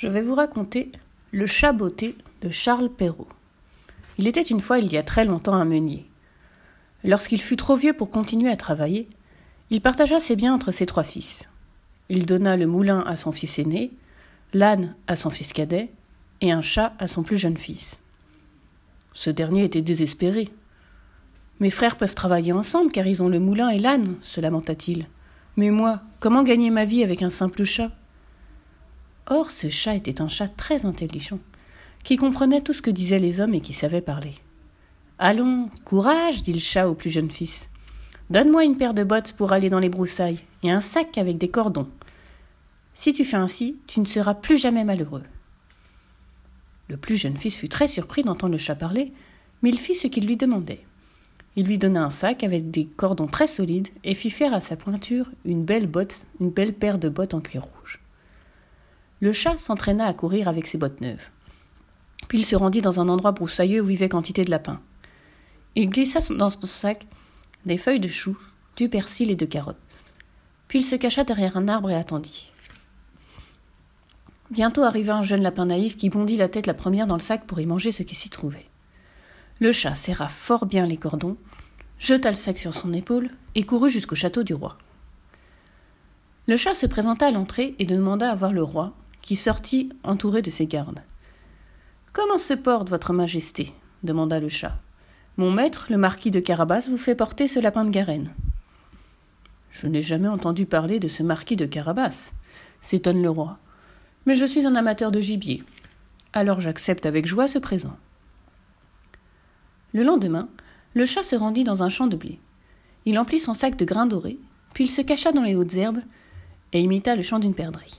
Je vais vous raconter le chat botté de Charles Perrault. Il était une fois, il y a très longtemps, un meunier. Lorsqu'il fut trop vieux pour continuer à travailler, il partagea ses biens entre ses 3 fils. Il donna le moulin à son fils aîné, l'âne à son fils cadet et un chat à son plus jeune fils. Ce dernier était désespéré. « Mes frères peuvent travailler ensemble car ils ont le moulin et l'âne, se lamenta-t-il. Mais moi, comment gagner ma vie avec un simple chat ?» Or, ce chat était un chat très intelligent, qui comprenait tout ce que disaient les hommes et qui savait parler. « Allons, courage, dit le chat au plus jeune fils. Donne-moi une paire de bottes pour aller dans les broussailles et un sac avec des cordons. Si tu fais ainsi, tu ne seras plus jamais malheureux. » Le plus jeune fils fut très surpris d'entendre le chat parler, mais il fit ce qu'il lui demandait. Il lui donna un sac avec des cordons très solides et fit faire à sa pointure une belle paire de bottes en cuir rouge. Le chat s'entraîna à courir avec ses bottes neuves. Puis il se rendit dans un endroit broussailleux où vivait quantité de lapins. Il glissa dans son sac des feuilles de chou, du persil et de carottes. Puis il se cacha derrière un arbre et attendit. Bientôt arriva un jeune lapin naïf qui bondit la tête la première dans le sac pour y manger ce qui s'y trouvait. Le chat serra fort bien les cordons, jeta le sac sur son épaule et courut jusqu'au château du roi. Le chat se présenta à l'entrée et demanda à voir le roi, qui sortit entouré de ses gardes. « Comment se porte votre majesté ?» demanda le chat. « Mon maître, le marquis de Carabas, vous fait porter ce lapin de Garenne. »« Je n'ai jamais entendu parler de ce marquis de Carabas, » s'étonne le roi. « Mais je suis un amateur de gibier. Alors j'accepte avec joie ce présent. » Le lendemain, le chat se rendit dans un champ de blé. Il emplit son sac de grains dorés, puis il se cacha dans les hautes herbes et imita le chant d'une perdrix.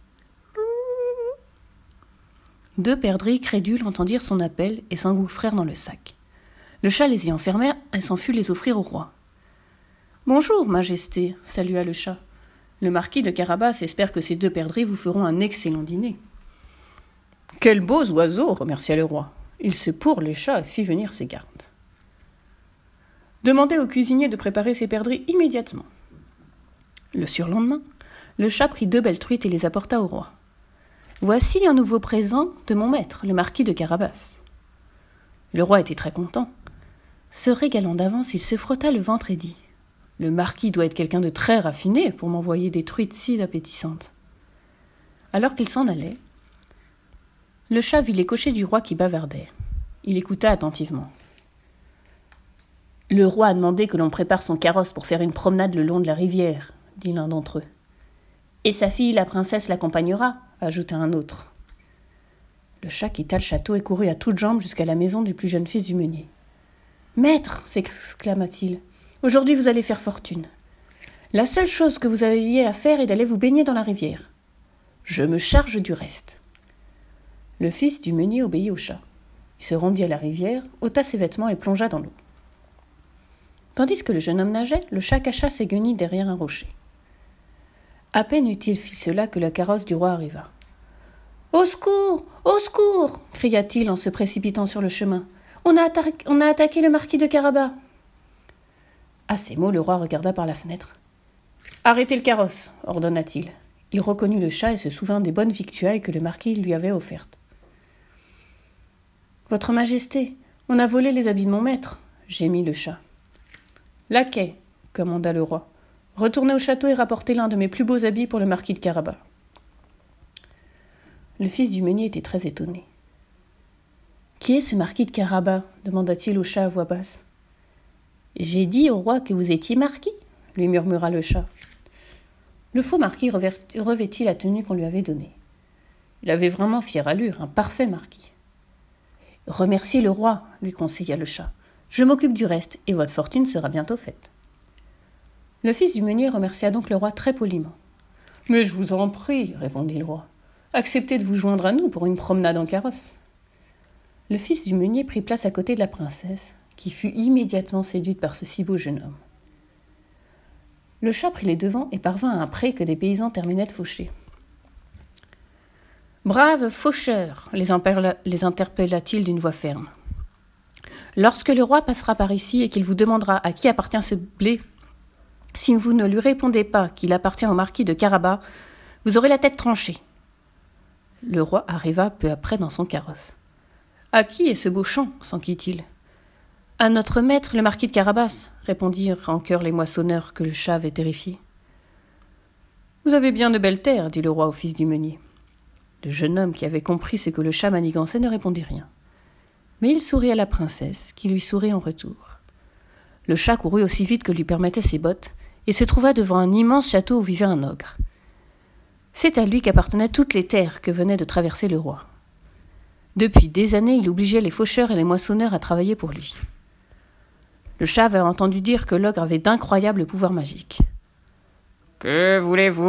2 perdrix crédules entendirent son appel et s'engouffrèrent dans le sac. Le chat les y enferma et s'en fut les offrir au roi. « Bonjour, majesté, salua le chat. Le marquis de Carabas espère que ces 2 perdrix vous feront un excellent dîner. »« Quels beaux oiseaux !» remercia le roi. Il se pour les chats et fit venir ses gardes. Demandez au cuisinier de préparer ces perdrix immédiatement. Le surlendemain, le chat prit 2 belles truites et les apporta au roi. Voici un nouveau présent de mon maître, le marquis de Carabas. Le roi était très content. Se régalant d'avance, il se frotta le ventre et dit « Le marquis doit être quelqu'un de très raffiné pour m'envoyer des truites si appétissantes. » Alors qu'il s'en allait, le chat vit les cochers du roi qui bavardaient. Il écouta attentivement. « Le roi a demandé que l'on prépare son carrosse pour faire une promenade le long de la rivière, » dit l'un d'entre eux. « Et sa fille, la princesse, l'accompagnera, » ajouta un autre. Le chat quitta le château et courut à toutes jambes jusqu'à la maison du plus jeune fils du meunier. « Maître, s'exclama-t-il, aujourd'hui vous allez faire fortune. La seule chose que vous ayez à faire est d'aller vous baigner dans la rivière. Je me charge du reste. » Le fils du meunier obéit au chat. Il se rendit à la rivière, ôta ses vêtements et plongea dans l'eau. Tandis que le jeune homme nageait, le chat cacha ses guenilles derrière un rocher. À peine eut-il fait cela que la carrosse du roi arriva. « Au secours! Au secours !» cria-t-il en se précipitant sur le chemin. « On a attaqué le marquis de Carabas !» À ces mots, le roi regarda par la fenêtre. « Arrêtez le carrosse !» ordonna-t-il. Il reconnut le chat et se souvint des bonnes victuailles que le marquis lui avait offertes. « Votre Majesté, on a volé les habits de mon maître !» gémit le chat. « Laquais !» commanda le roi. « Retournez au château et rapportez l'un de mes plus beaux habits pour le marquis de Carabas. » Le fils du meunier était très étonné. « Qui est ce marquis de Carabas ?» demanda-t-il au chat à voix basse. « J'ai dit au roi que vous étiez marquis » lui murmura le chat. Le faux marquis revêtit la tenue qu'on lui avait donnée. Il avait vraiment fière allure, un parfait marquis. « Remerciez le roi, lui conseilla le chat. Je m'occupe du reste, et votre fortune sera bientôt faite. » Le fils du meunier remercia donc le roi très poliment. « Mais je vous en prie, répondit le roi. Acceptez de vous joindre à nous pour une promenade en carrosse. » Le fils du meunier prit place à côté de la princesse, qui fut immédiatement séduite par ce si beau jeune homme. Le chat prit les devants et parvint à un pré que des paysans terminaient de faucher. « Braves faucheurs !» les interpella-t-il d'une voix ferme. « Lorsque le roi passera par ici et qu'il vous demandera à qui appartient ce blé, si vous ne lui répondez pas qu'il appartient au marquis de Carabas, vous aurez la tête tranchée. » Le roi arriva peu après dans son carrosse. « À qui est ce beau chant » s'enquit-il. « À notre maître, le marquis de Carabas » répondirent en chœur les moissonneurs que le chat avait terrifiés. « Vous avez bien de belles terres » dit le roi au fils du meunier. Le jeune homme qui avait compris ce que le chat manigançait ne répondit rien. Mais il sourit à la princesse, qui lui sourit en retour. Le chat courut aussi vite que lui permettaient ses bottes et se trouva devant un immense château où vivait un ogre. C'est à lui qu'appartenaient toutes les terres que venait de traverser le roi. Depuis des années, il obligeait les faucheurs et les moissonneurs à travailler pour lui. Le chat avait entendu dire que l'ogre avait d'incroyables pouvoirs magiques. « Que voulez-vous »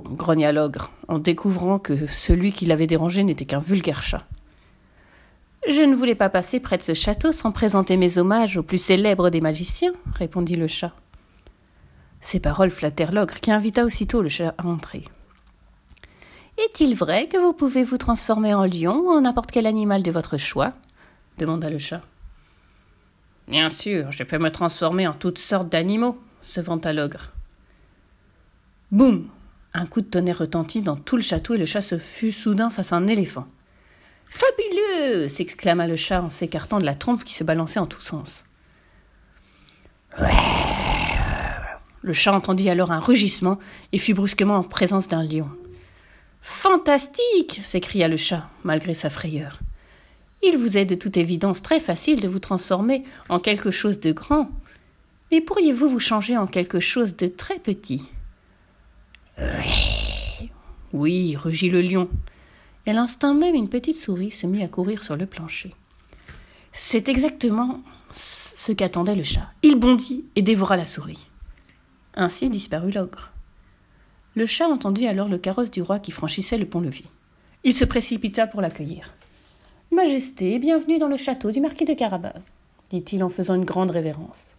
grogna l'ogre, en découvrant que celui qui l'avait dérangé n'était qu'un vulgaire chat. « Je ne voulais pas passer près de ce château sans présenter mes hommages au plus célèbre des magiciens, » répondit le chat. Ces paroles flattèrent l'ogre, qui invita aussitôt le chat à entrer. « Est-il vrai que vous pouvez vous transformer en lion ou en n'importe quel animal de votre choix ?» demanda le chat. « Bien sûr, je peux me transformer en toutes sortes d'animaux, » se vanta l'ogre. Boum ! Un coup de tonnerre retentit dans tout le château et le chat se fut soudain face à un éléphant. « Fabuleux !» s'exclama le chat en s'écartant de la trompe qui se balançait en tous sens. Le chat entendit alors un rugissement et fut brusquement en présence d'un lion. « Fantastique !» s'écria le chat, malgré sa frayeur. « Il vous est de toute évidence très facile de vous transformer en quelque chose de grand. Mais pourriez-vous vous changer en quelque chose de très petit ?» « Oui, rugit le lion. » Et à l'instant même, une petite souris se mit à courir sur le plancher. C'est exactement ce qu'attendait le chat. Il bondit et dévora la souris. Ainsi disparut l'ogre. Le chat entendit alors le carrosse du roi qui franchissait le pont-levis. Il se précipita pour l'accueillir. « Majesté, bienvenue dans le château du marquis de Carabas, » dit-il en faisant une grande révérence.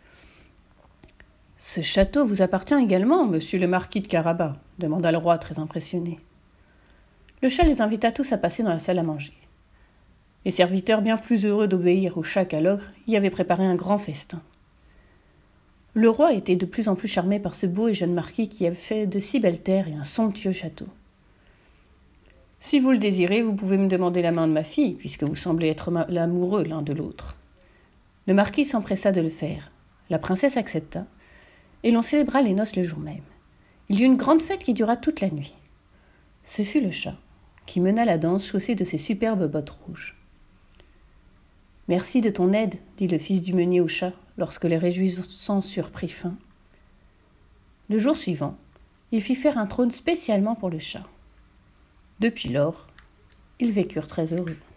« Ce château vous appartient également, monsieur le marquis de Carabas ?» demanda le roi très impressionné. Le chat les invita tous à passer dans la salle à manger. Les serviteurs, bien plus heureux d'obéir au chat qu'à l'ogre, y avaient préparé un grand festin. Le roi était de plus en plus charmé par ce beau et jeune marquis qui avait fait de si belles terres et un somptueux château. « Si vous le désirez, vous pouvez me demander la main de ma fille, puisque vous semblez être l'amoureux l'un de l'autre. » Le marquis s'empressa de le faire. La princesse accepta, et l'on célébra les noces le jour même. Il y eut une grande fête qui dura toute la nuit. Ce fut le chat qui mena la danse chaussé de ses superbes bottes rouges. « Merci de ton aide, » dit le fils du meunier au chat, lorsque les réjouissants surent pris fin. Le jour suivant, il fit faire un trône spécialement pour le chat. Depuis lors, ils vécurent très heureux.